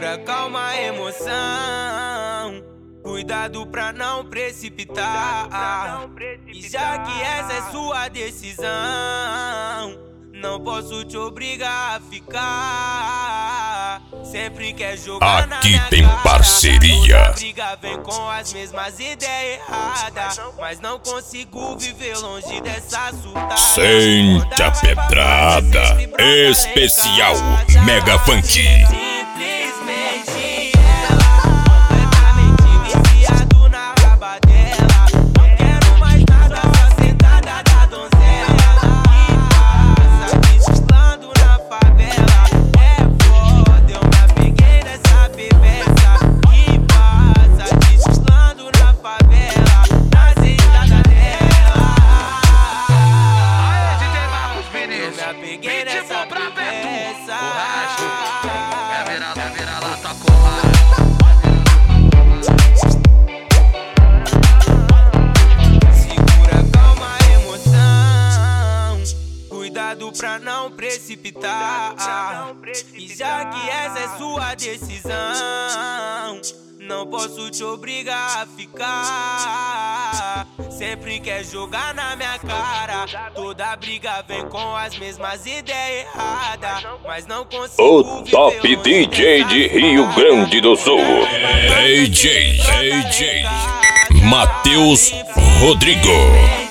Segura, calma, emoção. Cuidado pra não precipitar. E já que essa é sua decisão, não posso te obrigar a ficar. Sempre quer jogar na Aqui minha tem cara. parceria. Toda briga vem com as mesmas ideias erradas, mas não consigo viver longe dessa surtada. Sente a pedrada. Especial Mega Funk. Simplesmente completamente viciado na raba dela. Não quero mais nada, só sentada da donzela. Que passa desfilando na favela. É foda, eu me apeguei nessa bebeça. Que passa desfilando na favela, na sentada dela. Eu me apeguei nessa bebeça. Segura, calma, emoção. Cuidado pra não precipitar. E já que essa é sua decisão, não posso te obrigar a ficar. Sempre quer jogar na minha cara. Toda briga vem com as mesmas ideias erradas, mas não consigo O top viver DJ de Rio Grande do Sul. DJ Matheus Rodrigo.